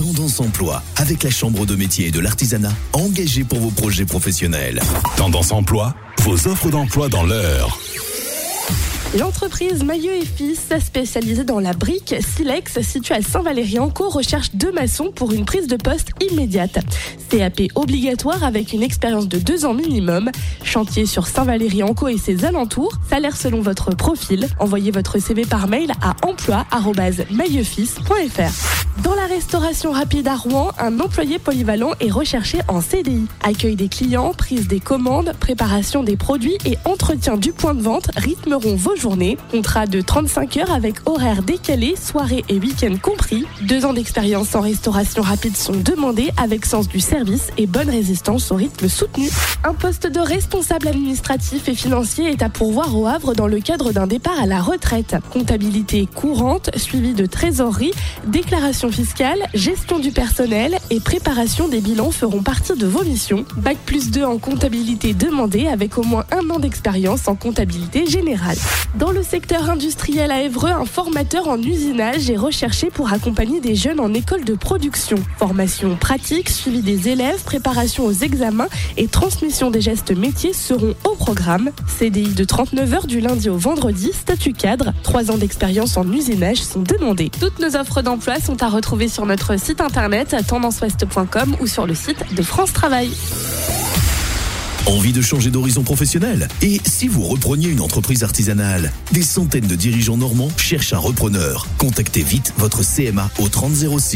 Tendance Emploi, avec la Chambre de métier et de l'artisanat, engagée pour vos projets professionnels. Tendance Emploi, vos offres d'emploi dans l'heure. L'entreprise Maillot et Fils, spécialisée dans la brique Silex, située à Saint-Valery-en-Caux, recherche 2 maçons pour une prise de poste immédiate. CAP obligatoire avec une expérience de 2 ans minimum. Chantier sur Saint-Valery-en-Caux et ses alentours. Salaire selon votre profil. Envoyez votre CV par mail à emploi@mailleufils.fr. Dans la restauration rapide à Rouen, un employé polyvalent est recherché en CDI. Accueil des clients, prise des commandes, préparation des produits et entretien du point de vente rythmeront vos journées. Contrat de 35 heures avec horaires décalés, soirées et week-ends compris. 2 ans d'expérience en restauration rapide sont demandés avec sens du service et bonne résistance au rythme soutenu. Un poste de responsable administratif et financier est à pourvoir au Havre dans le cadre d'un départ à la retraite. Comptabilité courante, suivi de trésorerie, déclaration fiscale, gestion du personnel et préparation des bilans feront partie de vos missions. Bac+2 en comptabilité demandé avec au moins 1 an d'expérience en comptabilité générale. Dans le secteur industriel à Évreux, un formateur en usinage est recherché pour accompagner des jeunes en école de production. Formation pratique, suivi des élèves, préparation aux examens et transmission des gestes métiers seront au programme. CDI de 39 heures du lundi au vendredi, statut cadre. 3 ans d'expérience en usinage sont demandés. Toutes nos offres d'emploi sont à retrouver sur notre site internet tendanceouest.com ou sur le site de France Travail. Envie de changer d'horizon professionnel? Et si vous repreniez une entreprise artisanale? Des centaines de dirigeants normands cherchent un repreneur. Contactez vite votre CMA au 30 06.